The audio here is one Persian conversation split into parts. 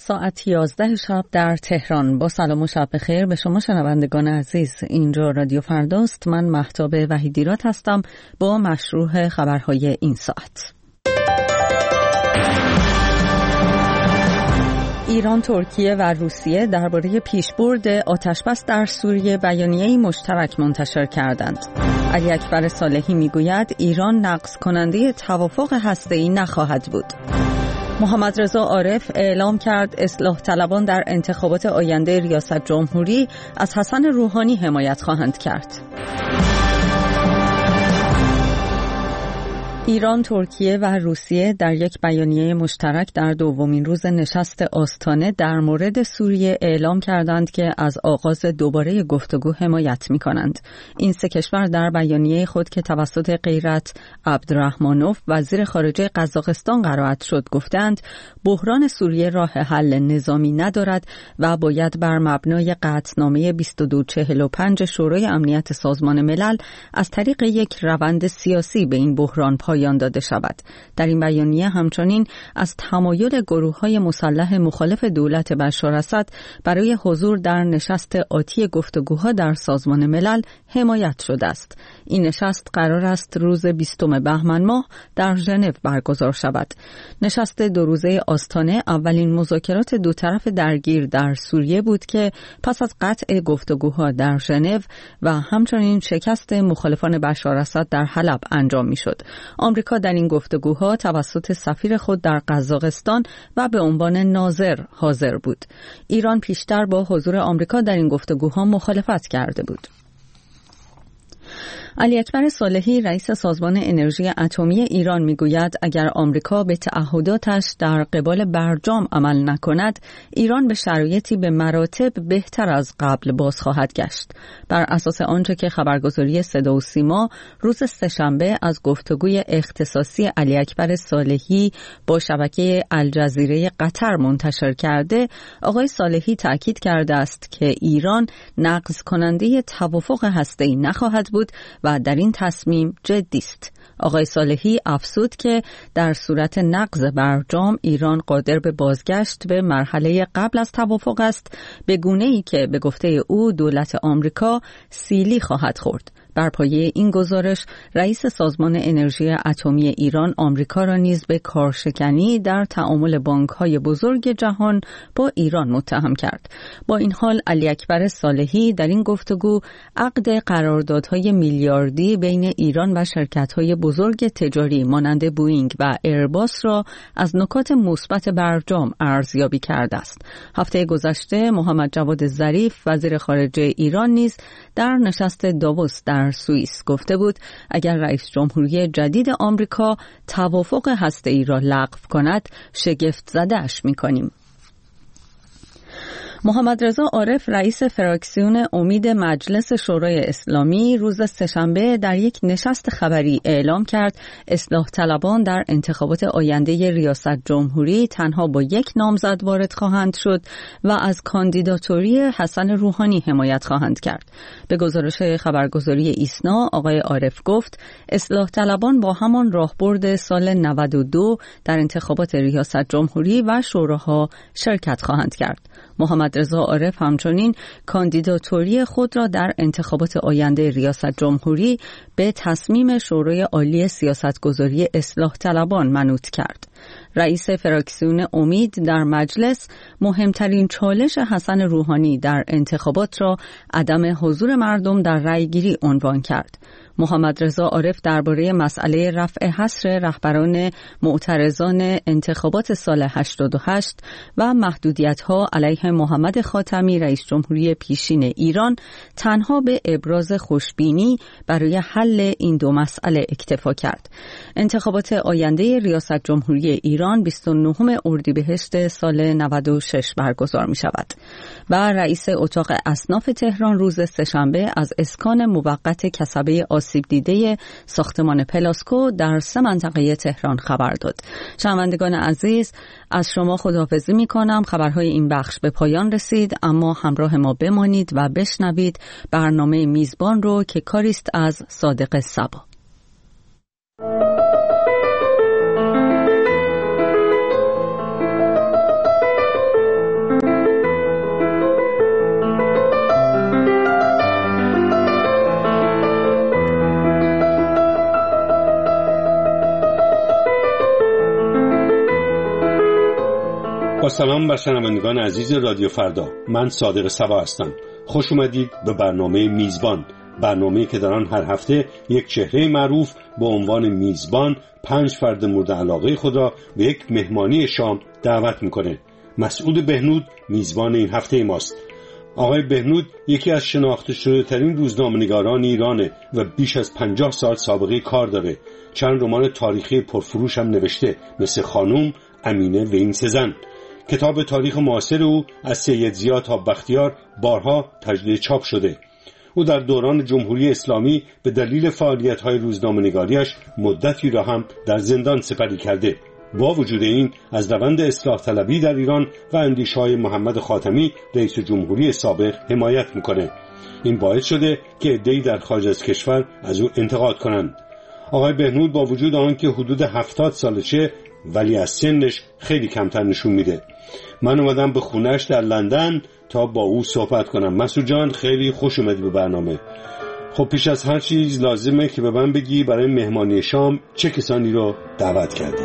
ساعت 11 شب در تهران. با سلام و شب بخیر به شما شنوندگان عزیز. اینجا رادیو فرداست. من مهتاب وحیدیراد هستم با مشروع خبرهای این ساعت. ایران، ترکیه و روسیه درباره پیشبرد آتشبس در سوریه بیانیه‌ای مشترک منتشر کردند. علی اکبر صالحی میگوید ایران نقض کننده توافق هسته‌ای نخواهد بود. محمد رضا عارف اعلام کرد اصلاح طلبان در انتخابات آینده ریاست جمهوری از حسن روحانی حمایت خواهند کرد. ایران، ترکیه و روسیه در یک بیانیه مشترک در دومین روز نشست آستانه در مورد سوریه اعلام کردند که از آغاز دوباره گفتگو حمایت می‌کنند. این سه کشور در بیانیه خود که توسط غیرت عبدالرحمنوف وزیر خارجه قزاقستان قرائت شد گفتند بحران سوریه راه حل نظامی ندارد و باید بر مبنای قطعنامه 2245 شورای امنیت سازمان ملل از طریق یک روند سیاسی به این بحران پایان داده شود. در این بیانیه همچنین از تمایل گروه‌های مسلح مخالف دولت بشار اسد برای حضور در نشست آتی گفتگوها در سازمان ملل حمایت شده است. این نشست قرار است روز 20 بهمن ماه در ژنو برگزار شود. نشست دو روزه آستانه اولین مذاکرات دو طرف درگیر در سوریه بود که پس از قطع گفتگوها در ژنو و همچنین شکست مخالفان بشار اسد در حلب انجام می‌شد. آمریکا در این گفتگوها توسط سفیر خود در قزاقستان و به عنوان ناظر حاضر بود. ایران پیشتر با حضور آمریکا در این گفتگوها مخالفت کرده بود. علی اکبر صالحی رئیس سازمان انرژی اتمی ایران میگوید اگر آمریکا به تعهداتش در قبال برجام عمل نکند، ایران به شرایطی به مراتب بهتر از قبل باز خواهد گشت. بر اساس آنچه که خبرگزاری صدا و سیما روز سه‌شنبه از گفتگوی اختصاصی علی اکبر صالحی با شبکه الجزیره قطر منتشر کرده، آقای صالحی تأکید کرده است که ایران نقض کننده توافق هسته‌ای نخواهد بود و در این تصمیم جدی است. آقای صالحی افزود که در صورت نقض برجام ایران قادر به بازگشت به مرحله قبل از توافق است، به گونه‌ای که به گفته او دولت آمریکا سیلی خواهد خورد. بر پایه این گزارش رئیس سازمان انرژی اتمی ایران آمریکا را نیز به کارشکنی در تعامل بانک‌های بزرگ جهان با ایران متهم کرد. با این حال علی اکبر صالحی در این گفتگو عقد قراردادهای میلیاردی بین ایران و شرکت‌های بزرگ تجاری مانند بوئینگ و ایرباس را از نکات مثبت برجام ارزیابی کرده است. هفته گذشته محمد جواد ظریف وزیر خارجه ایران نیز در نشست داووس در سوئیس گفته بود اگر رئیس جمهوری جدید آمریکا توافق هسته‌ای را لغو کند شگفت زده‌اش می‌کنیم. محمد رضا عارف رئیس فراکسیون امید مجلس شورای اسلامی روز سه‌شنبه در یک نشست خبری اعلام کرد اصلاح طلبان در انتخابات آینده ریاست جمهوری تنها با یک نامزد وارد خواهند شد و از کاندیداتوری حسن روحانی حمایت خواهند کرد. به گزارش خبرگزاری ایسنا آقای عارف گفت اصلاح طلبان با همان راهبرد سال 92 در انتخابات ریاست جمهوری و شوراها شرکت خواهند کرد. محمد رضا عارف همچنین کاندیداتوری خود را در انتخابات آینده ریاست جمهوری به تصمیم شورای عالی سیاستگذاری اصلاح طلبان منوط کرد. رئیس فراکسیون امید در مجلس مهمترین چالش حسن روحانی در انتخابات را عدم حضور مردم در رأیگیری عنوان کرد. محمد رضا عارف درباره مسئله رفع حصر رهبران معترضان انتخابات سال 88 و محدودیت‌ها علیه محمد خاتمی رئیس جمهوری پیشین ایران تنها به ابراز خوشبینی برای حل این دو مسئله اکتفا کرد. انتخابات آینده ریاست جمهوری ایران 29 اردیبهشت سال 96 برگزار می شود و رئیس اتاق اصناف تهران روز سه‌شنبه از اسکان موقت کسبه آسیب دیده ساختمان پلاسکو در 3 منطقه تهران خبر داد. شنوندگان عزیز، از شما خداحافظی می کنم. خبرهای این بخش به پایان رسید، اما همراه ما بمانید و بشنوید برنامه میزبان رو که کاریست از صادق صبا. با سلام بر شنوندگان عزیز رادیو فردا، من صادق صبا هستم. خوش اومدید به برنامه میزبان، برنامه‌ای که در آن هر هفته یک چهره معروف با عنوان میزبان 5 فرد مورد علاقه خود را به یک مهمانی شام دعوت میکنه. مسعود بهنود میزبان این هفته ماست. آقای بهنود یکی از شناخته شده ترین روزنامه‌نگاران ایرانه و بیش از 50 سال سابقه کار داره. چند رمان تاریخی پرفروش هم نوشته، مثل خانم امینه و این سه زن. کتاب تاریخ معاصر او از سید ضیا تا بختیار بارها تجدید چاپ شده. او در دوران جمهوری اسلامی به دلیل فعالیت‌های روزنامه‌نگاریش مدتی را هم در زندان سپری کرده. با وجود این از روند اصلاح طلبی در ایران و اندیشه‌های محمد خاتمی رئیس جمهوری سابق حمایت می‌کنه. این باعث شده که عده‌ای در خارج از کشور از او انتقاد کنند. آقای بهنود با وجود آنکه حدود 70 سالشه، ولی از سنش خیلی کمتر نشون میده. من اومدم به خونه‌اش در لندن تا با او صحبت کنم. مسعود جان، خیلی خوش اومدی به برنامه. خب پیش از هر چیز لازمه که به من بگی برای مهمانی شام چه کسانی رو دعوت کردی؟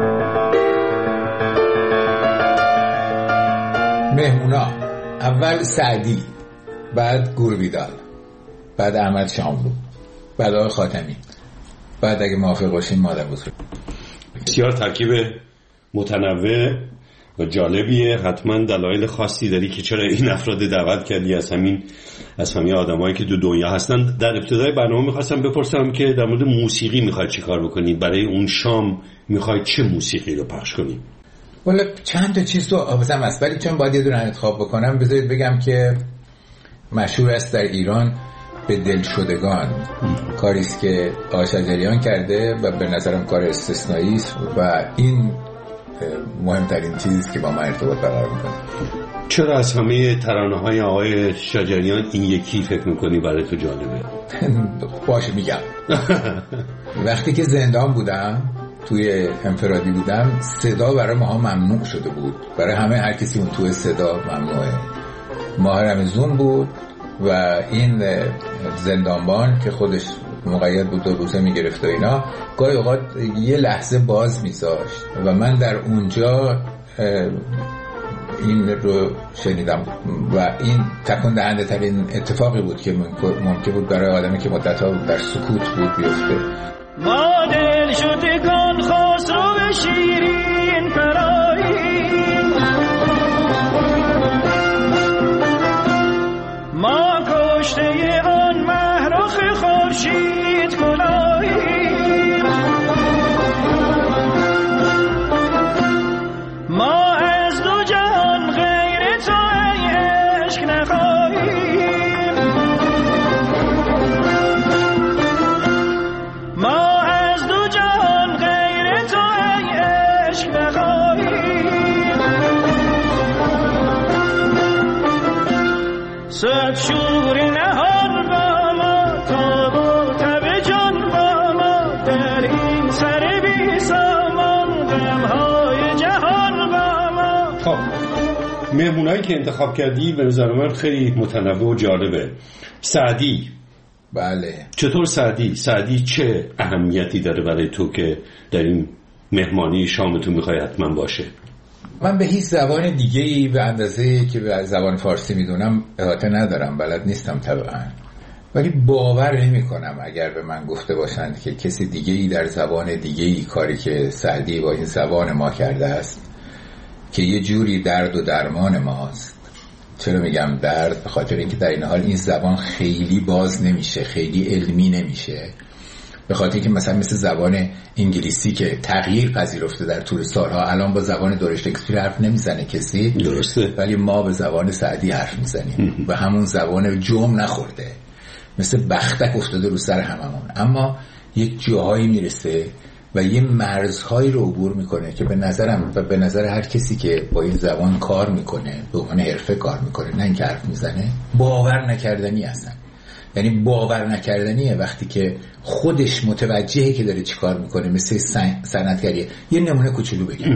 مهمونا اول سعدی، بعد گوربیدال، بعد احمد شاملو، بعد آقای خاتمی، بعد اگه موافق باشین مادر بزرگ. بسیار ترکیب متنوع و جالبیه. حتما دلایل خاصی داری که چرا این افراد دعوت کردی از همین آدمایی که دو دنیا هستن. در ابتدای برنامه میخواستم بپرسم که در مورد موسیقی میخوای چی کار بکنی؟ برای اون شام میخوای چه موسیقی رو پخش کنی؟ والا چند تا چیز رو آبزم است، ولی چون باید یه دونه انتخاب بکنم بذارید بگم که مشهور است در ایران به دلشدگان، کاریست که آقای شجریان کرده و به نظرم کار استثنایی است و این مهمترین چیزی که با من ارتباط برقرار میکنه. چرا از همه ترانه‌های آقای شجریان این یکی فکر میکنی برای تو جالبه؟ باشه میگم. وقتی که زندان بودم، توی انفرادی بودم، صدا برای ماها ممنوع شده بود. برای همه، هر کسی اون توی صدا ممنوعه. ماه رمضان بود و این زندانبان که خودش مقید بود 2 روزه میگرفت و اینا، گاهی اوقات یه لحظه باز میذاشت و من در اونجا این رو شنیدم و این تکون دهنده ترین اتفاقی بود که ممکن بود برای آدمی که مدت‌ها در سکوت بود بیفته. ما دل شدگان خسرو شیرین کراییم، ما کشته آن مهرخ خورشید کلاییم، ما از دو جهان غیر تو ای عشق نخواهیم، ما از دو جهان غیر تو ای عشق نخواهیم، صد شور نهان با ما تا با تب جان با ما، در این سر بی سامان غمهای جهان با ما. خب مهمونایی که انتخاب کردی به نظر من خیلی متنوع و جالبه. سعدی، بله. چطور سعدی چه اهمیتی داره برای تو که در این مهمانی شامتون میخوای حتما باشه؟ من به هیچ زبان دیگه‌ای به اندازه که به زبان فارسی میدونم احاطه ندارم، بلد نیستم طبعا، ولی باور نمی کنم اگر به من گفته باشند که کسی دیگه‌ای در زبان دیگه‌ای کاری که سعدی با این زبان ما کرده است که یه جوری درد و درمان ماست. چرا میگم درد؟ به خاطر اینکه در این حال این زبان خیلی باز نمیشه، خیلی علمی نمیشه، به خاطر اینکه مثلا مثل زبان انگلیسی که تغییر پذیرفته در طول سالها، الان با زبان دور شکسپیر حرف نمیزنه کسی، درسته، ولی ما به زبان سعدی حرف میزنیم و همون زبان جم نخورده، مثل بختک افتاده رو سر هممون، اما یک جاهایی میرسه و یه مرزهایی رو عبور میکنه که به نظرم و به نظر هر کسی که با این زبان کار میکنه، به عنوان حرفه کار میکنه، نه اینکه حرف میزنه، باور نکردنی هستن. یعنی باور نکردنیه وقتی که خودش متوجهه که داره چی کار میکنه، مثل صنعتگریه. یه نمونه کوچولو بگم.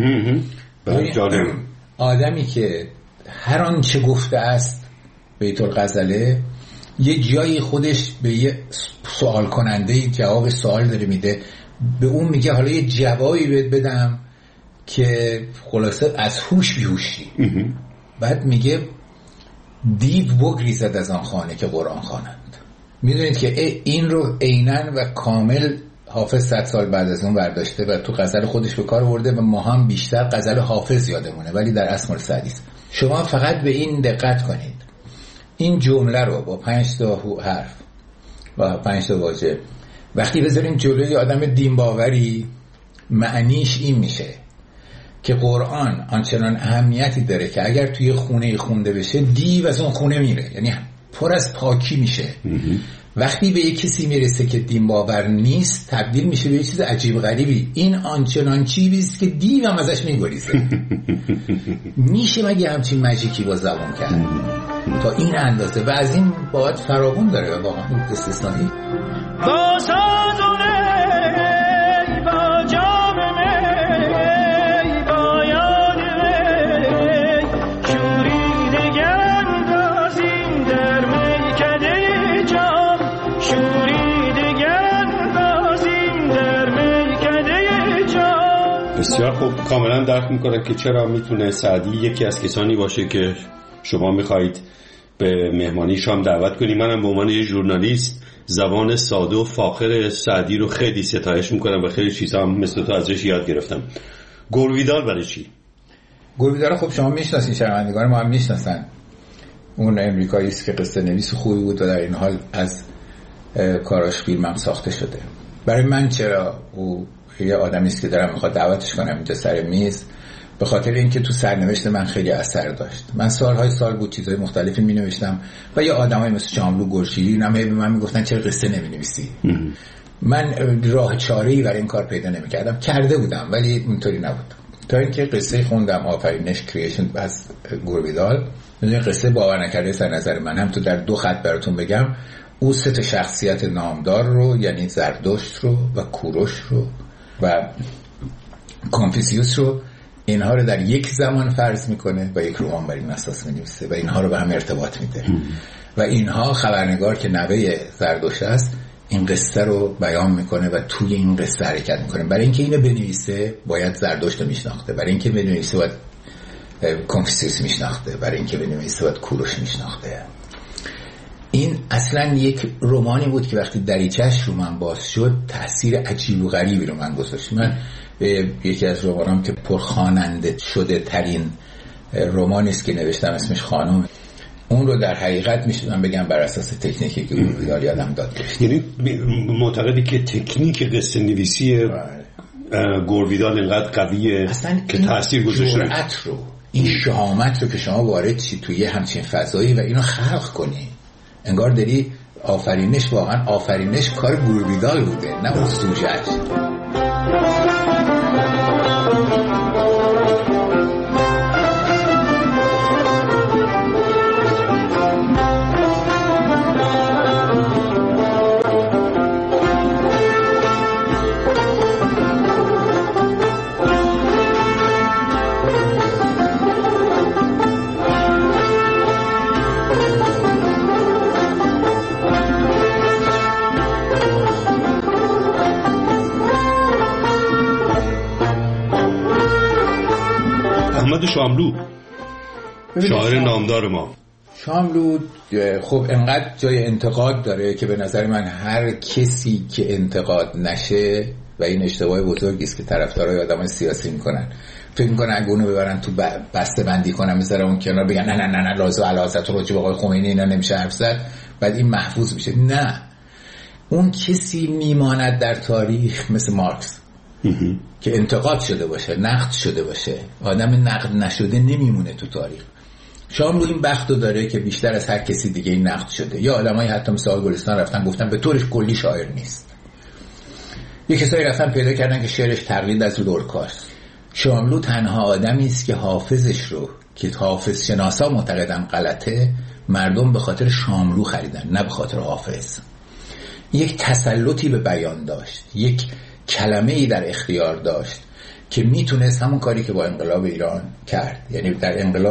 آدمی که هر آنچه گفته است بیت الغزله، یه جایی خودش به یه سوال کننده جواب سوال داره میده، به اون میگه حالا یه جوابی بهت بدم که خلاصه از هوش بیهوشی. بعد میگه دیو بگریزد از آن خانه که قرآن خوانند. میدونید که این رو عیناً و کامل حافظ 100 سال بعد از اون برداشته و تو غزل خودش به کار برده و ما هم بیشتر غزل حافظ یادمونه، ولی در اصل سعدی است. شما فقط به این دقت کنید، این جمله رو با 5 تا حرف و 5 تا واژه وقتی بذارین جلوی آدم دین باوری، معنیش این میشه که قرآن آنچنان اهمیتی داره که اگر توی خونه خونده بشه دیو از اون خونه میره، یعنی پر از پاکی میشه. وقتی به یک کسی میرسه که دین باور نیست تبدیل میشه به یه چیز عجیب غریبی. این آنچنان چیزی است که دیو هم ازش میگریزه. میشه مگه همچین ماجیکی با زبان کرد تا این اندازه؟ و از این باید فراوون داره و واقعا استثنایی. با سازونه با جام می با یاد می شوریده اندازیم در میکده جام، شوریده اندازیم در میکده جام. بسیار خوب. کاملا درک میکنم که چرا میتونه سعدی یکی از کسانی باشه که شما میخواهید به مهمانی شام دعوت کنی. منم به عنوان یه ژورنالیست زبان ساده و فاخر سعدی رو خیلی ستایش میکنم و خیلی چیزا هم مثل تو ازش یاد گرفتم. گرویدال برای چی؟ گرویدال خب شما میشناسین، شنوندگان ما هم میشناسن. اون امریکایی است که قصه نویس خوبی بود و در این حال از کاراش فیلم هم ساخته شده. برای من چرا او یه آدمی است که دارم میخواد دعوتش کنم اینجا سر میز؟ به خاطر اینکه تو سرنوشت من خیلی اثر داشت. من سالهای سال بود چیزهای مختلفی می نوشتم و یه آدمایی مثل شاملو گرشیری به من میگفتن چرا قصه نمی نویسی؟ من راه چاره‌ای برای این کار پیدا نمی‌کردم. کرده بودم ولی اونطوری نبود. تا اینکه قصه خوندم آفرینش کریشن از گرویدال. این قصه باور نکرده در نظر من، هم تو در 2 خط براتون بگم، او 3 شخصیت نامدار رو، یعنی زردشت رو و کوروش رو و کنفوسیوس رو، اینها رو در یک زمان فرض میکنه و یک رمان بر این اساس می‌نویسه و اینها رو به هم ارتباط میده. و اینها خبرنگار که نوه زردشت است این قصه رو بیان میکنه و توی این قصه حرکت میکنه. برای اینکه اینو بنویسه باید زردشت رو میشناخته، برای اینکه بنویسه باید کنفوسیوس میشناخته، برای اینکه بنویسه باید کوروش میشناخته. این اصلا یک رمانی بود که وقتی دریچه‌اش رو من باز شد تأثیر عجیب و غریبی رو من گذاشت. من یکی از رمانام که پرخواننده شده ترین رمانی است که نوشتم اسمش خانم، اون رو در حقیقت میشونم بگم بر اساس تکنیکی که گرویدال یادم داد داشت. یعنی معتقدی که تکنیک قصه نویسی گرویدال اینقدر قویه که تاثیر گذاشته؟ جرأت رو، این شهامت رو که شما وارد چی توی همچین فضایی و اینو خلق کنی، انگار داری آفرینش، واقعا آفرینش کار گرویدال بوده نه اون سوژه‌اش. شاملو شاعر نامدار ما. شاملو خب انقدر جای انتقاد داره که به نظر من هر کسی که انتقاد نشه، و این اشتباه بزرگی است که طرفدارای آدمای سیاسی میکنن، فکر میکنن اگه اونو ببرن تو بسته بندی کنن میذارن اون کنار بگن نه نه نه لازم علازت رو راجع به آقای خمینی اینا نمیشه حرف زد، بعد این محفوظ میشه. نه، اون کسی میماند در تاریخ مثل مارکس که انتقاد شده باشه، نقد شده باشه. آدم نقد نشده نمیمونه تو تاریخ. شاملو این بختو داره که بیشتر از هر کسی دیگه این نقد شده. یا آدمایی حتی مثل آقای گلستان رفتن گفتن به طورش کلی شاعر نیست. یه کسایی رفتن پیدا کردن که شعرش تقلید از لورکاست. شاملو تنها آدمی است که حافظش رو که حافظ شناسا معتقدن غلطه، مردم به خاطر شاملو خریدن نه به خاطر حافظ. یک تسلطی به بیان داشت، یک کلمه‌ای در اختیار داشت که میتونست همون کاری که با انقلاب ایران کرد، یعنی در انقلاب